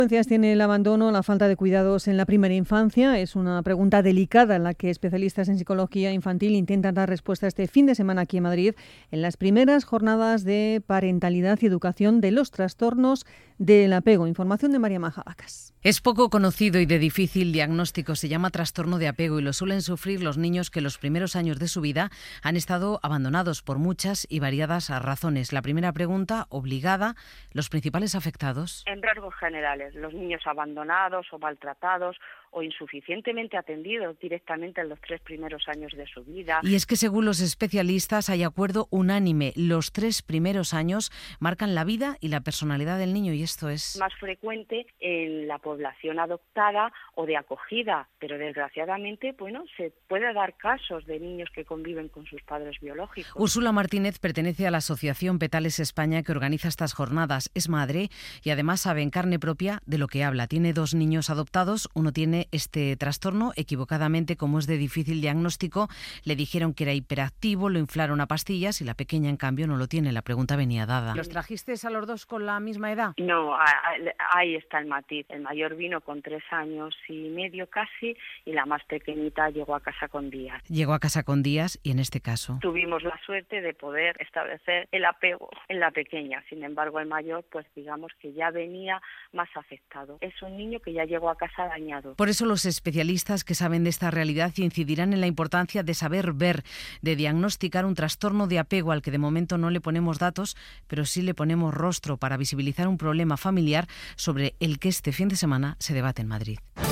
¿Qué consecuencias tiene el abandono, la falta de cuidados en la primera infancia? Es una pregunta delicada en la que especialistas en psicología infantil intentan dar respuesta este fin de semana aquí en Madrid, en las primeras jornadas de parentalidad y educación de los trastornos del apego. Información de María Maja Vacas. Es poco conocido y de difícil diagnóstico. Se llama trastorno de apego y lo suelen sufrir los niños que los primeros años de su vida han estado abandonados por muchas y variadas razones. La primera pregunta, obligada, ¿los principales afectados? En rasgos generales, los niños abandonados o maltratados o insuficientemente atendidos directamente en los 3 primeros años de su vida. Y es que según los especialistas hay acuerdo unánime. Los 3 primeros años marcan la vida y la personalidad del niño y esto es más frecuente en la población adoptada o de acogida, pero desgraciadamente, se puede dar casos de niños que conviven con sus padres biológicos. Úrsula Martínez pertenece a la Asociación Petales España que organiza estas jornadas. Es madre y además sabe en carne propia de lo que habla. Tiene 2 niños adoptados, uno tiene este trastorno, equivocadamente, como es de difícil diagnóstico, le dijeron que era hiperactivo, lo inflaron a pastillas y la pequeña, en cambio, no lo tiene. La pregunta venía dada. ¿Los trajiste a los 2 con la misma edad? No, ahí está el matiz. El mayor vino con 3 años y medio casi y la más pequeñita llegó a casa con días. Llegó a casa con días y en este caso tuvimos la suerte de poder establecer el apego en la pequeña. Sin embargo, el mayor, digamos que ya venía más afectado. Es un niño que ya llegó a casa dañado. Por eso los especialistas que saben de esta realidad incidirán en la importancia de saber ver, de diagnosticar un trastorno de apego al que de momento no le ponemos datos, pero sí le ponemos rostro para visibilizar un problema familiar sobre el que este fin de semana se debate en Madrid.